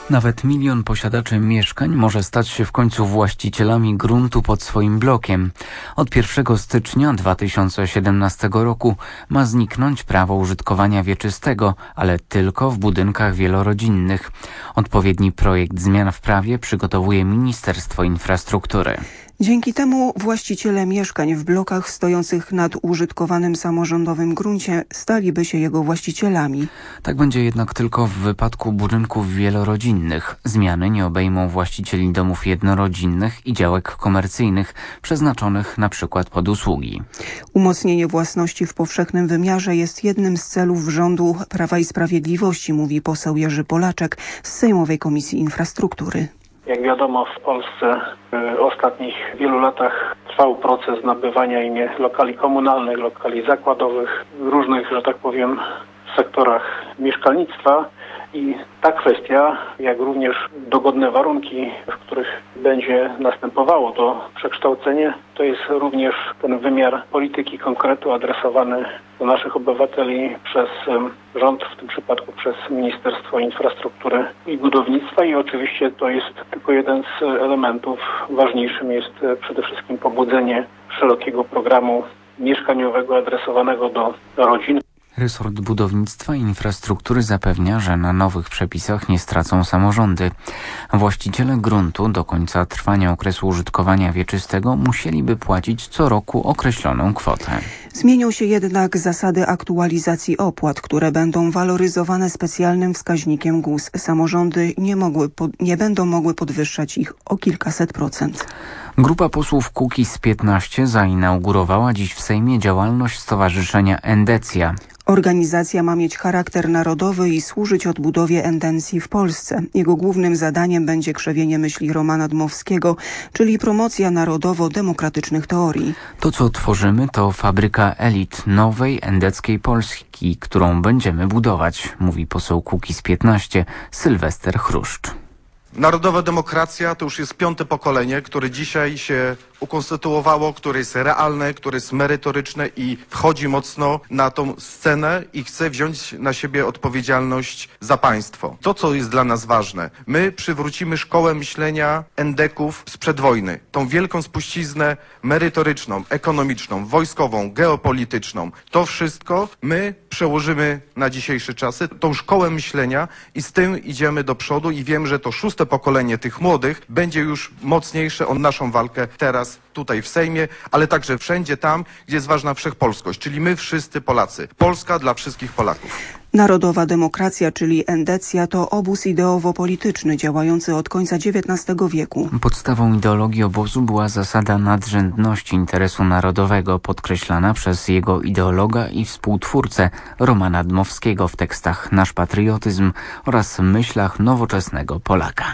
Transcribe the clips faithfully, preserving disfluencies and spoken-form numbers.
Nawet milion posiadaczy mieszkań może stać się w końcu właścicielami gruntu pod swoim blokiem. Od pierwszego stycznia dwa tysiące siedemnastego roku ma zniknąć prawo użytkowania wieczystego, ale tylko w budynkach wielorodzinnych. Odpowiedni projekt zmian w prawie przygotowuje Ministerstwo Infrastruktury. Dzięki temu właściciele mieszkań w blokach stojących nad użytkowanym samorządowym gruncie staliby się jego właścicielami. Tak będzie jednak tylko w wypadku budynków wielorodzinnych. Zmiany nie obejmą właścicieli domów jednorodzinnych i działek komercyjnych przeznaczonych na przykład pod usługi. Umocnienie własności w powszechnym wymiarze jest jednym z celów rządu Prawa i Sprawiedliwości, mówi poseł Jerzy Polaczek z Sejmowej Komisji Infrastruktury. Jak wiadomo, w Polsce w ostatnich wielu latach trwał proces nabywania imię lokali komunalnych, lokali zakładowych, w różnych, że tak powiem, sektorach mieszkalnictwa. I ta kwestia, jak również dogodne warunki, w których będzie następowało to przekształcenie, to jest również ten wymiar polityki konkretu adresowany do naszych obywateli przez rząd, w tym przypadku przez Ministerstwo Infrastruktury i Budownictwa i oczywiście to jest tylko jeden z elementów. Ważniejszym jest przede wszystkim pobudzenie szerokiego programu mieszkaniowego adresowanego do, do rodzin. Resort Budownictwa i Infrastruktury zapewnia, że na nowych przepisach nie stracą samorządy. Właściciele gruntu do końca trwania okresu użytkowania wieczystego musieliby płacić co roku określoną kwotę. Zmienią się jednak zasady aktualizacji opłat, które będą waloryzowane specjalnym wskaźnikiem G U S. Samorządy nie, mogły, nie będą mogły podwyższać ich o kilkaset procent. Grupa posłów Kukiz piętnaście zainaugurowała dziś w Sejmie działalność Stowarzyszenia Endecja. Organizacja ma mieć charakter narodowy i służyć odbudowie endencji w Polsce. Jego głównym zadaniem będzie krzewienie myśli Romana Dmowskiego, czyli promocja narodowo-demokratycznych teorii. To, co tworzymy, to fabryka elit nowej endeckiej Polski, którą będziemy budować, mówi poseł Kukiz piętnaście Sylwester Chruszcz. Narodowa demokracja to już jest piąte pokolenie, które dzisiaj się ukonstytuowało, które jest realne, które jest merytoryczne i wchodzi mocno na tą scenę i chce wziąć na siebie odpowiedzialność za państwo. To, co jest dla nas ważne, my przywrócimy szkołę myślenia endeków sprzed wojny. Tą wielką spuściznę merytoryczną, ekonomiczną, wojskową, geopolityczną. To wszystko my przełożymy na dzisiejsze czasy, tą szkołę myślenia i z tym idziemy do przodu i wiem, że to szóste pokolenie tych młodych będzie już mocniejsze o naszą walkę teraz tutaj w Sejmie, ale także wszędzie tam, gdzie jest ważna wszechpolskość, czyli my wszyscy Polacy. Polska dla wszystkich Polaków. Narodowa demokracja, czyli endecja, to obóz ideowo-polityczny działający od końca dziewiętnastego wieku. Podstawą ideologii obozu była zasada nadrzędności interesu narodowego, podkreślana przez jego ideologa i współtwórcę Romana Dmowskiego w tekstach Nasz patriotyzm oraz myślach nowoczesnego Polaka.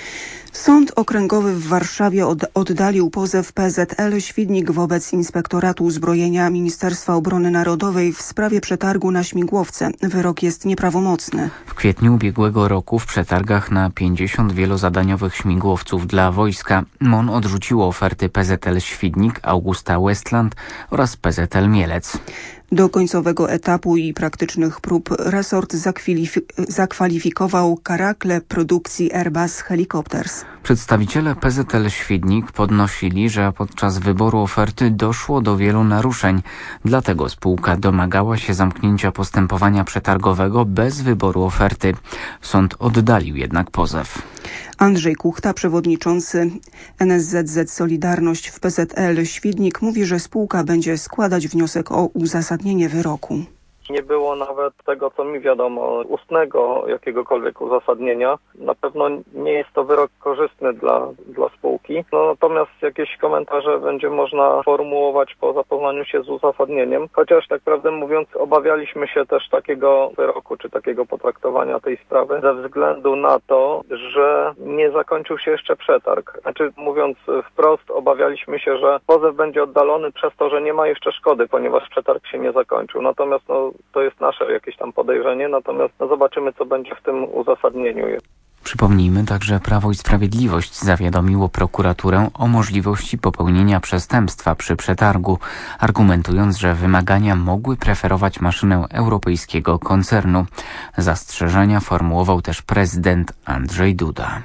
Sąd Okręgowy w Warszawie od, oddalił pozew P Z L Świdnik wobec Inspektoratu Uzbrojenia Ministerstwa Obrony Narodowej w sprawie przetargu na śmigłowce. Wyrok jest nieprawomocny. W kwietniu ubiegłego roku w przetargach na pięćdziesiąt wielozadaniowych śmigłowców dla wojska M O N odrzuciło oferty P Z L Świdnik, Augusta Westland oraz P Z L Mielec. Do końcowego etapu i praktycznych prób resort zakwalifikował Karakle produkcji Airbus Helicopters. Przedstawiciele P Z L Świdnik podnosili, że podczas wyboru oferty doszło do wielu naruszeń. Dlatego spółka domagała się zamknięcia postępowania przetargowego bez wyboru oferty. Sąd oddalił jednak pozew. Andrzej Kuchta, przewodniczący N S Z Z Solidarność w P Z L Świdnik, mówi, że spółka będzie składać wniosek o uzasadnienie wyroku. Nie było nawet tego, co mi wiadomo, ustnego jakiegokolwiek uzasadnienia. Na pewno nie jest to wyrok korzystny dla, dla spółki. No, natomiast jakieś komentarze będzie można formułować po zapoznaniu się z uzasadnieniem. Chociaż tak prawdę mówiąc obawialiśmy się też takiego wyroku, czy takiego potraktowania tej sprawy ze względu na to, że nie zakończył się jeszcze przetarg. Znaczy mówiąc wprost, obawialiśmy się, że pozew będzie oddalony przez to, że nie ma jeszcze szkody, ponieważ przetarg się nie zakończył. Natomiast no, to jest nasze jakieś tam podejrzenie, natomiast no, zobaczymy, co będzie w tym uzasadnieniu. Przypomnijmy także, Prawo i Sprawiedliwość zawiadomiło prokuraturę o możliwości popełnienia przestępstwa przy przetargu, argumentując, że wymagania mogły preferować maszynę europejskiego koncernu. Zastrzeżenia formułował też prezydent Andrzej Duda.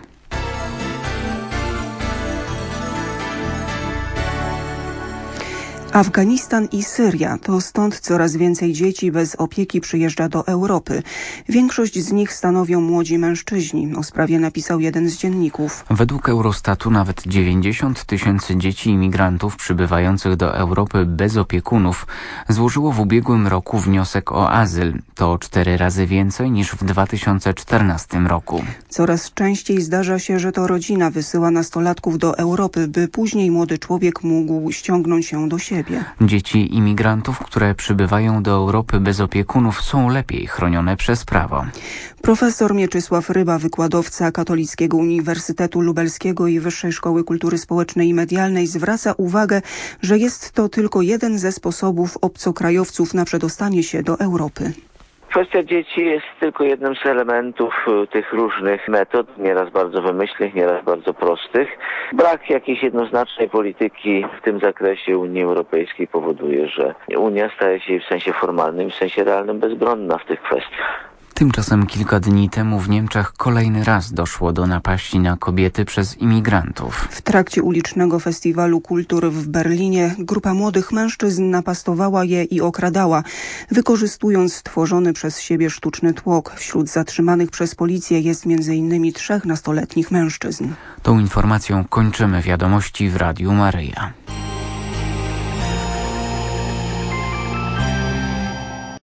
Afganistan i Syria. To stąd coraz więcej dzieci bez opieki przyjeżdża do Europy. Większość z nich stanowią młodzi mężczyźni. O sprawie napisał jeden z dzienników. Według Eurostatu nawet dziewięćdziesiąt tysięcy dzieci imigrantów przybywających do Europy bez opiekunów złożyło w ubiegłym roku wniosek o azyl. To cztery razy więcej niż w dwa tysiące czternastym roku. Coraz częściej zdarza się, że to rodzina wysyła nastolatków do Europy, by później młody człowiek mógł ściągnąć się do siebie. Dzieci imigrantów, które przybywają do Europy bez opiekunów, są lepiej chronione przez prawo. Profesor Mieczysław Ryba, wykładowca Katolickiego Uniwersytetu Lubelskiego i Wyższej Szkoły Kultury Społecznej i Medialnej, zwraca uwagę, że jest to tylko jeden ze sposobów obcokrajowców na przedostanie się do Europy. Kwestia dzieci jest tylko jednym z elementów tych różnych metod, nieraz bardzo wymyślnych, nieraz bardzo prostych. Brak jakiejś jednoznacznej polityki w tym zakresie Unii Europejskiej powoduje, że Unia staje się w sensie formalnym, w sensie realnym bezbronna w tych kwestiach. Tymczasem kilka dni temu w Niemczech kolejny raz doszło do napaści na kobiety przez imigrantów. W trakcie ulicznego festiwalu kultur w Berlinie grupa młodych mężczyzn napastowała je i okradała, wykorzystując stworzony przez siebie sztuczny tłok. Wśród zatrzymanych przez policję jest między innymi trzech nastoletnich mężczyzn. Tą informacją kończymy wiadomości w Radiu Maryja.